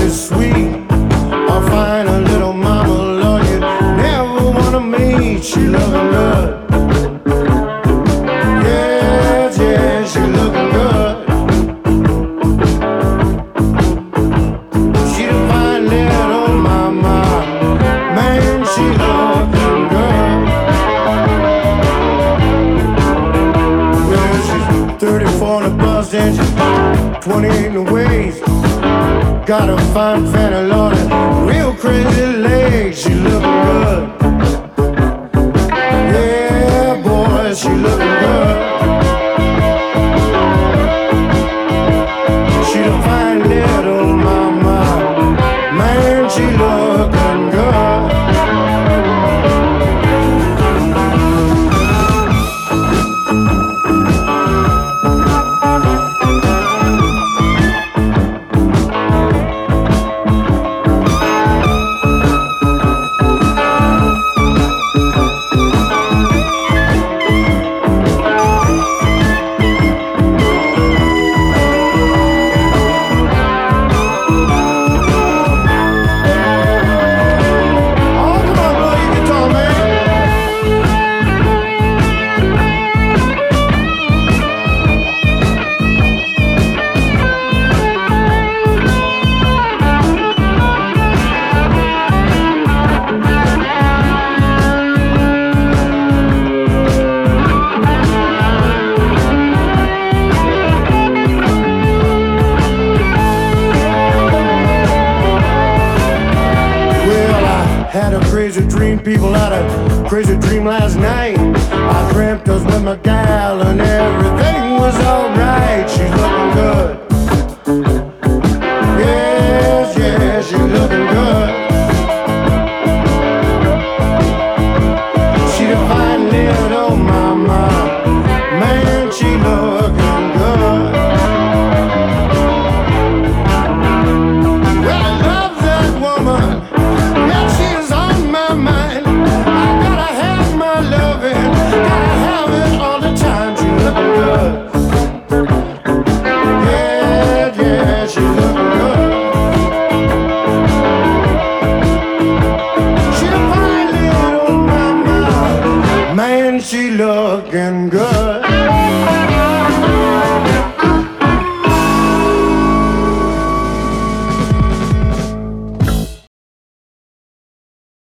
is sweet. I'll find a little mama love you never wanna meet. She looking good. Yes, yes, she looking good. She a fine little mama. Man, she looking good. Well, she's 34 on the bus and she's 28 in the waist. Got a fine fanny lord and real crazy legs. She looking good. Yeah, boy, she looking good. She a fine little mama. Man, she looking good. Had a crazy dream, people had a crazy dream last night. I dreamt I was with my gal and everything was alright. She's looking good. Yes, yes, she's looking good. She a fine little mama. Man, she looking good. Well, I love that woman. Yeah, she's on my mind. I gotta have my loving, gotta have it all the time. She looking good. Yeah, yeah, she looking good. She a fine little mama. Man, she looking good.